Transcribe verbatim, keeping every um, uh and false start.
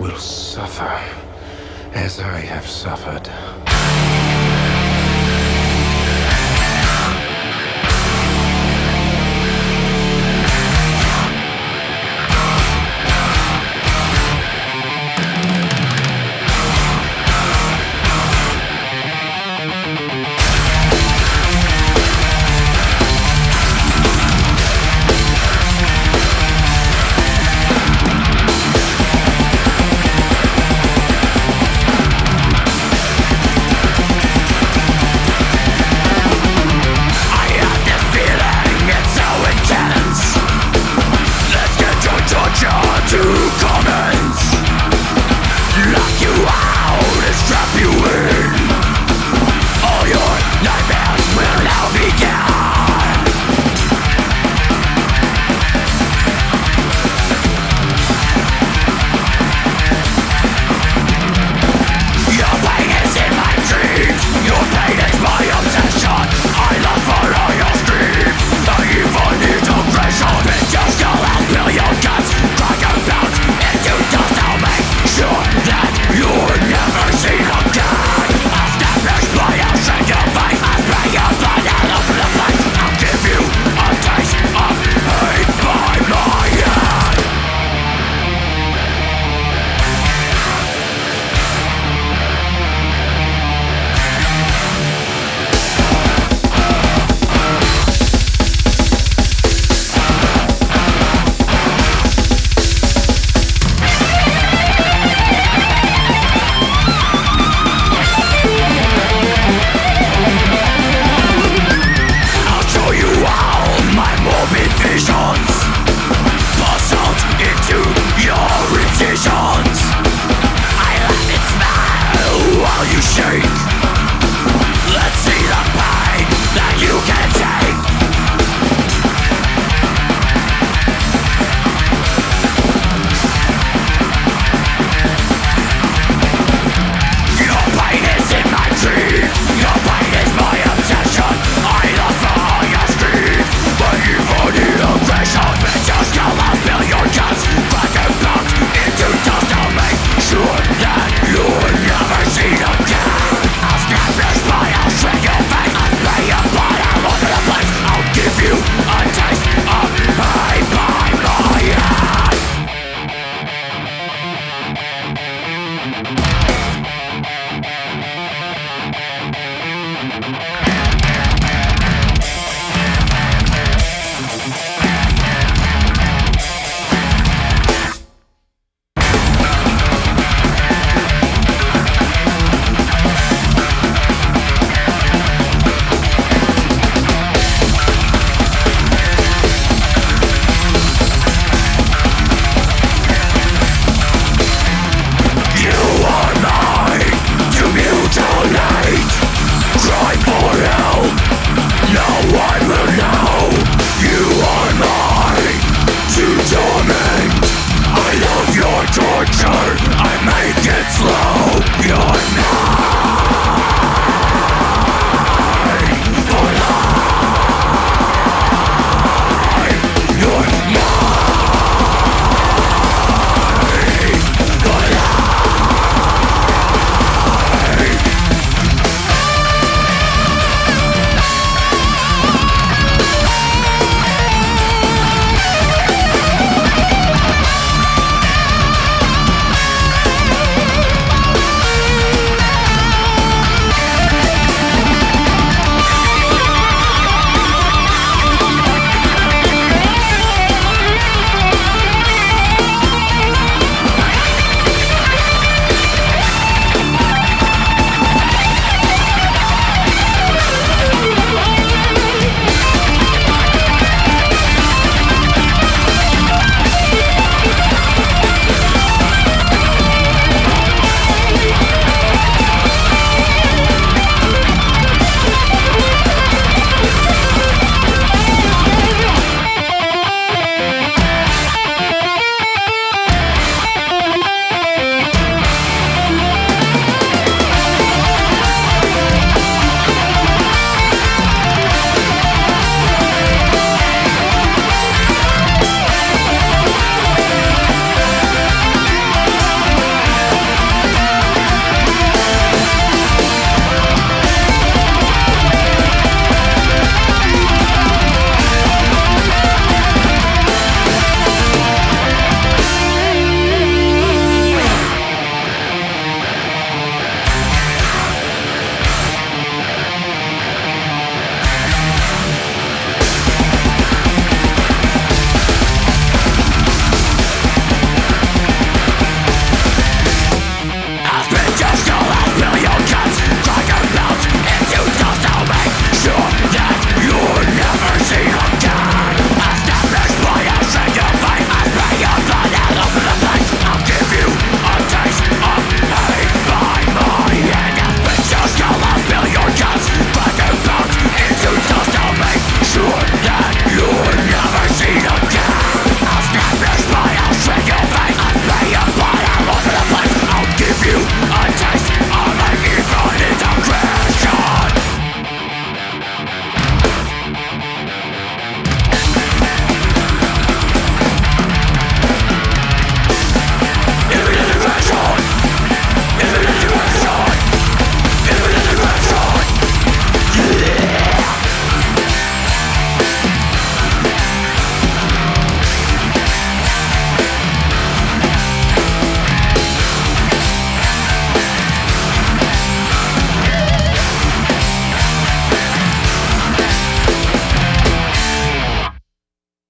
will suffer as I have suffered. To comments, lock you out and strap you in. All your nightmares will now begin. Your pain is in my dreams. Your pain is my obsession. I love for all your screams. The evil needs aggression. Spit your skull and spill your guts. Crack and bounce into dust. I'll make sure that you're never seen again. I'll snap your spine, I'll shrink your face. I'll spray your blood all over the place. I'll give you a taste of hate by my hand. Visions basalt into your incisions. I laugh and smile while you shake. Let's see the pain that you can take. Your pain is in my dreams. Your pain is my obsession. I love for all your screams. But evil need aggression. Spit your skull and spill your guts. Crack and bounce into dust. I'll make sure that you're never seen again. I'll snap your spine, I'll shrink your face. I'll spray your blood all over the place. I'll give you a taste of hate by my hand. Cry for help, no one will know. You are mine to torment. I love your torture, I make it slow. You're mine.